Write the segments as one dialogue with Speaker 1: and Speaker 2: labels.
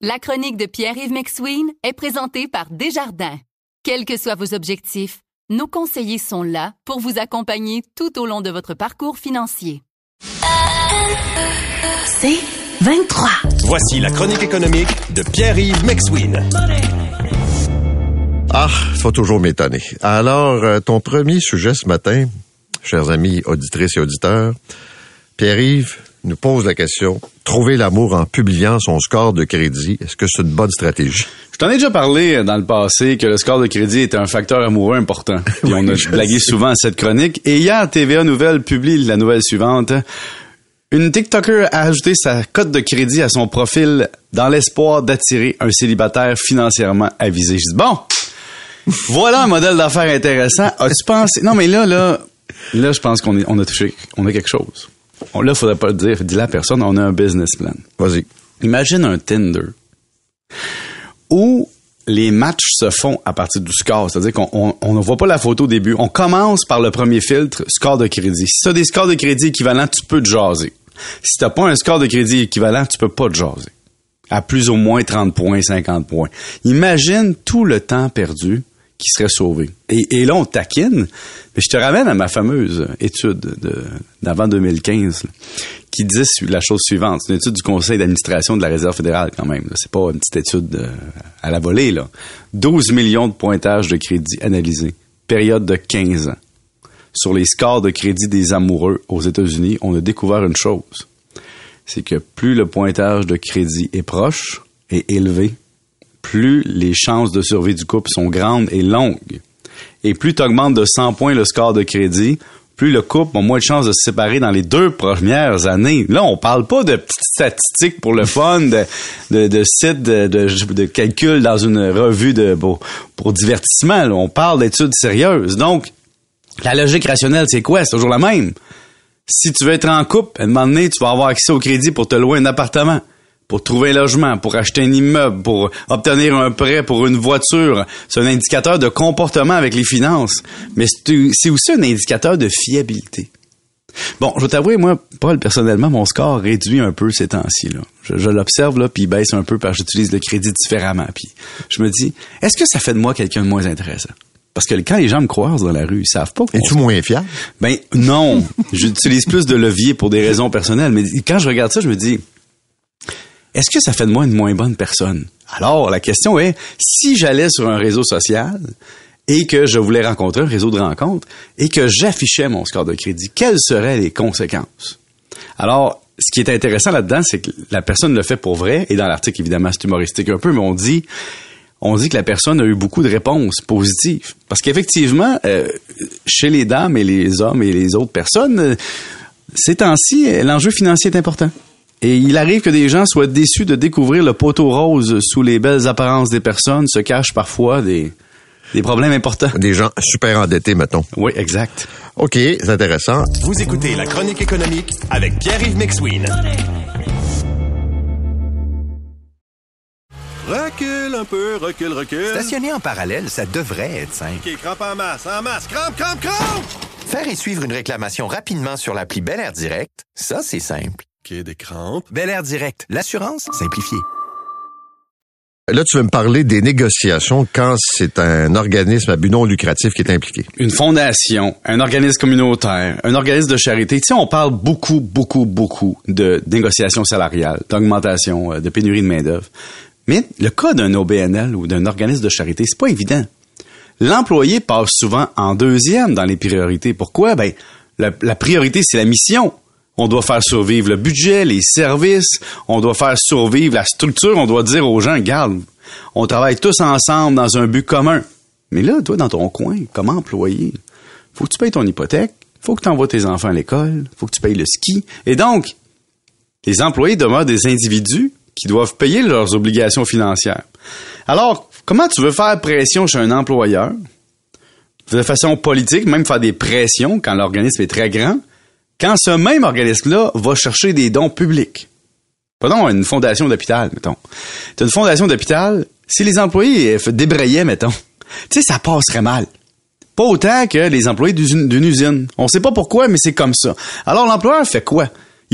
Speaker 1: La chronique de Pierre-Yves McSween est présentée par Desjardins. Quels que soient vos objectifs, nos conseillers sont là pour vous accompagner tout au long de votre parcours financier.
Speaker 2: C'est 23.
Speaker 3: Voici la chronique économique de Pierre-Yves McSween.
Speaker 4: Ah, faut toujours m'étonner. Alors, ton premier sujet ce matin, chers amis auditrices et auditeurs, Pierre-Yves nous pose la question, trouver l'amour en publiant son score de crédit, est-ce que c'est une bonne stratégie?
Speaker 5: Je t'en ai déjà parlé dans le passé que le score de crédit était un facteur amoureux important. Puis on a blagué souvent à cette chronique. Et hier, TVA Nouvelle publie la nouvelle suivante. Une TikToker a ajouté sa cote de crédit à son profil dans l'espoir d'attirer un célibataire financièrement avisé. Je dis, bon, voilà un modèle d'affaires intéressant. As-tu pensé? Non, mais là, je pense qu'on a touché, on a quelque chose. Là, il faudrait pas le dire. Dis-le à personne, on a un business plan.
Speaker 4: Vas-y.
Speaker 5: Imagine un Tinder où les matchs se font à partir du score. C'est-à-dire qu'on ne voit pas la photo au début. On commence par le premier filtre, score de crédit. Si tu as des scores de crédit équivalents, tu peux te jaser. Si tu n'as pas un score de crédit équivalent, tu peux pas te jaser. À plus ou moins 30 points, 50 points. Imagine tout le temps perdu qui serait sauvé. Et là, on taquine. Mais je te ramène à ma fameuse étude d'avant 2015 là, qui dit la chose suivante. C'est une étude du Conseil d'administration de la Réserve fédérale quand même. Là. C'est pas une petite étude à la volée. Là. 12 millions de pointages de crédit analysés. Période de 15 ans. Sur les scores de crédit des amoureux aux États-Unis, on a découvert une chose. C'est que plus le pointage de crédit est proche et élevé, plus les chances de survie du couple sont grandes et longues. Et plus tu augmentes de 100 points le score de crédit, plus le couple a moins de chances de se séparer dans les 2 premières années. Là, on parle pas de petites statistiques pour le fun, de sites de calcul dans une revue pour divertissement. Là. On parle d'études sérieuses. Donc, la logique rationnelle, c'est quoi? C'est toujours la même. Si tu veux être en couple, à un moment donné, tu vas avoir accès au crédit pour te louer un appartement, pour trouver un logement, pour acheter un immeuble, pour obtenir un prêt pour une voiture. C'est un indicateur de comportement avec les finances. Mais c'est aussi un indicateur de fiabilité. Bon, je vais t'avouer, moi, Paul, personnellement, mon score réduit un peu ces temps-ci. Là. Je l'observe, là, puis il baisse un peu parce que j'utilise le crédit différemment. Puis je me dis, est-ce que ça fait de moi quelqu'un de moins intéressant? Parce que quand les gens me croisent dans la rue, ils savent pas.
Speaker 4: Es-tu moins fiable?
Speaker 5: Ben non, j'utilise plus de levier pour des raisons personnelles. Mais quand je regarde ça, je me dis, est-ce que ça fait de moi une moins bonne personne? Alors, la question est, si j'allais sur un réseau social et que je voulais rencontrer un réseau de rencontres et que j'affichais mon score de crédit, quelles seraient les conséquences? Alors, ce qui est intéressant là-dedans, c'est que la personne le fait pour vrai. Et dans l'article, évidemment, c'est humoristique un peu, mais on dit que la personne a eu beaucoup de réponses positives. Parce qu'effectivement, chez les dames et les hommes et les autres personnes, ces temps-ci, l'enjeu financier est important. Et il arrive que des gens soient déçus de découvrir le poteau rose sous les belles apparences des personnes. Se cachent parfois des problèmes importants.
Speaker 4: Des gens super endettés, mettons.
Speaker 5: Oui, exact.
Speaker 4: OK, c'est intéressant.
Speaker 3: Vous écoutez la chronique économique avec Pierre-Yves McSween. Recule un peu, recule.
Speaker 6: Stationner en parallèle, ça devrait être simple.
Speaker 3: OK, crampe en masse, crampe!
Speaker 6: Faire et suivre une réclamation rapidement sur l'appli Bel Air Direct, ça, c'est simple.
Speaker 3: OK, des crampes.
Speaker 6: Bel Air Direct, l'assurance simplifiée.
Speaker 4: Là, tu veux me parler des négociations quand c'est un organisme à but non lucratif qui est impliqué.
Speaker 5: Une fondation, un organisme communautaire, un organisme de charité. Tu sais, on parle beaucoup de négociations salariales, d'augmentation, de pénurie de main-d'œuvre. Mais le cas d'un OBNL ou d'un organisme de charité, c'est pas évident. L'employé passe souvent en deuxième dans les priorités. Pourquoi? Ben, la priorité, c'est la mission. On doit faire survivre le budget, les services, on doit faire survivre la structure, on doit dire aux gens, regarde, on travaille tous ensemble dans un but commun. Mais là, toi, dans ton coin, comme employé, faut que tu payes ton hypothèque, faut que tu envoies tes enfants à l'école, faut que tu payes le ski. Et donc, les employés demeurent des individus qui doivent payer leurs obligations financières. Alors, comment tu veux faire pression chez un employeur, de façon politique, même faire des pressions quand l'organisme est très grand, quand ce même organisme-là va chercher des dons publics? Pardon, une fondation d'hôpital, mettons. T'as une fondation d'hôpital, si les employés débrayaient, mettons, tu sais, ça passerait mal. Pas autant que les employés d'une usine. On sait pas pourquoi, mais c'est comme ça. Alors, l'employeur fait quoi?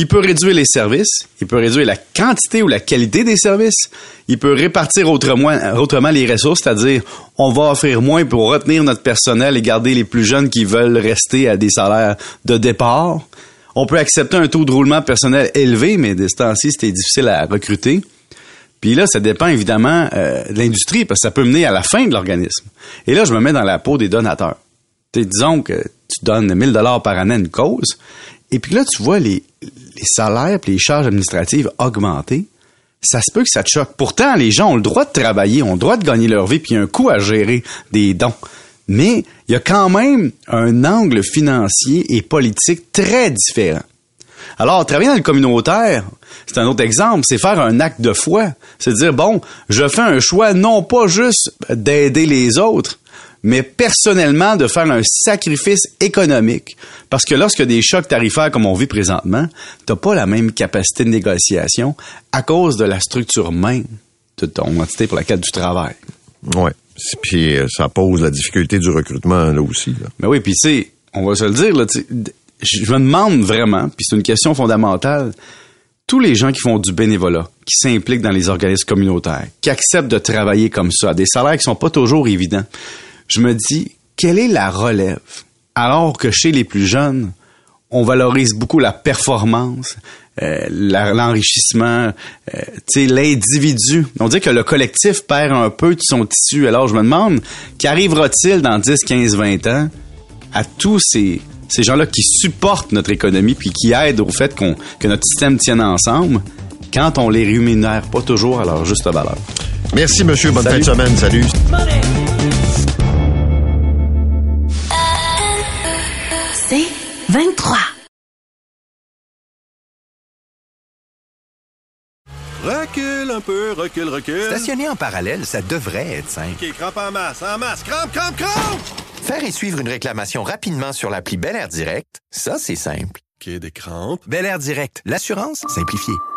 Speaker 5: Il peut réduire les services, il peut réduire la quantité ou la qualité des services, il peut répartir autrement les ressources, c'est-à-dire on va offrir moins pour retenir notre personnel et garder les plus jeunes qui veulent rester à des salaires de départ. On peut accepter un taux de roulement personnel élevé, mais de ce temps-ci, c'était difficile à recruter. Puis là, ça dépend évidemment de l'industrie, parce que ça peut mener à la fin de l'organisme. Et là, je me mets dans la peau des donateurs. Disons que tu donnes 1 000 $ par année à une cause, et puis là, tu vois les salaires et les charges administratives augmenter. Ça se peut que ça te choque. Pourtant, les gens ont le droit de travailler, ont le droit de gagner leur vie, puis il y a un coût à gérer des dons. Mais il y a quand même un angle financier et politique très différent. Alors, travailler dans le communautaire, c'est un autre exemple, c'est faire un acte de foi. C'est dire, bon, je fais un choix non pas juste d'aider les autres, mais personnellement de faire un sacrifice économique. Parce que lorsque des chocs tarifaires comme on vit présentement, t'as pas la même capacité de négociation à cause de la structure même de ton entité pour laquelle tu travailles.
Speaker 4: Ouais. Puis ça pose la difficulté du recrutement là aussi. Là.
Speaker 5: Mais oui, puis on va se le dire, là, je me demande vraiment, puis c'est une question fondamentale, tous les gens qui font du bénévolat, qui s'impliquent dans les organismes communautaires, qui acceptent de travailler comme ça, à des salaires qui sont pas toujours évidents, je me dis, quelle est la relève? Alors que chez les plus jeunes, on valorise beaucoup la performance, l'enrichissement, l'individu. On dit que le collectif perd un peu de son tissu. Alors, je me demande, qu'arrivera-t-il dans 10, 15, 20 ans à tous ces gens-là qui supportent notre économie puis qui aident au fait que notre système tienne ensemble quand on les rémunère pas toujours à leur juste valeur?
Speaker 4: Merci, monsieur. Bonne fin de semaine. Salut.
Speaker 2: C'est 23.
Speaker 3: Recule un peu, recule.
Speaker 6: Stationner en parallèle, ça devrait être simple.
Speaker 3: OK, crampe en masse, crampe!
Speaker 6: Faire et suivre une réclamation rapidement sur l'appli Bel Air Direct, ça, c'est simple.
Speaker 3: OK, des crampes.
Speaker 6: Bel Air Direct, l'assurance simplifiée.